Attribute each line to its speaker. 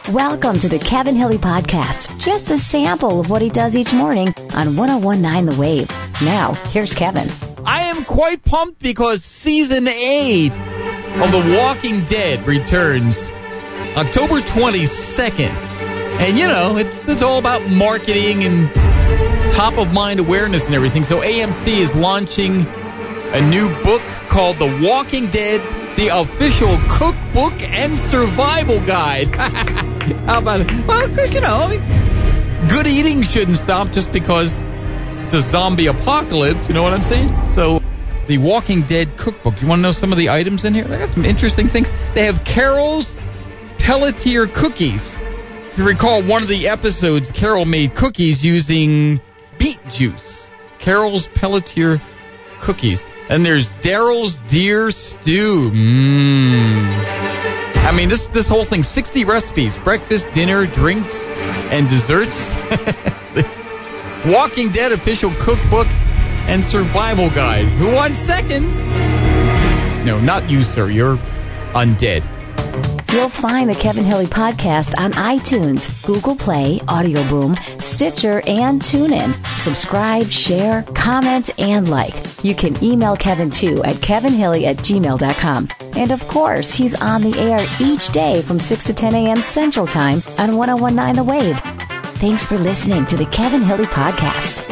Speaker 1: Welcome to the Kevin Hilly Podcast. Just a sample of what he does each morning on 101.9 The Wave. Now, here's Kevin.
Speaker 2: I am quite pumped because Season 8 of The Walking Dead returns October 22nd. And, you know, it's all about marketing and top-of-mind awareness and everything. So AMC is launching a new book called The Walking Dead, the official cookbook and survival guide. How about it? Well, you know, good eating shouldn't stop just because it's a zombie apocalypse. You know what I'm saying? So, the Walking Dead cookbook. You want to know some of the items in here? They got some interesting things. They have Carol's Pelletier cookies. If you recall one of the episodes, Carol made cookies using beet juice. Carol's Pelletier cookies. And there's Daryl's Deer Stew. I mean, this whole thing, 60 recipes, breakfast, dinner, drinks, and desserts. The Walking Dead official cookbook and survival guide. Who wants seconds? No, not you, sir. You're undead.
Speaker 1: You'll find the Kevin Hilly Podcast on iTunes, Google Play, Audio Boom, Stitcher, and TuneIn. Subscribe, share, comment, and like. You can email Kevin, too, at kevinhilly@gmail.com. And, of course, he's on the air each day from 6 to 10 a.m. Central Time on 101.9 The Wave. Thanks for listening to the Kevin Hilly Podcast.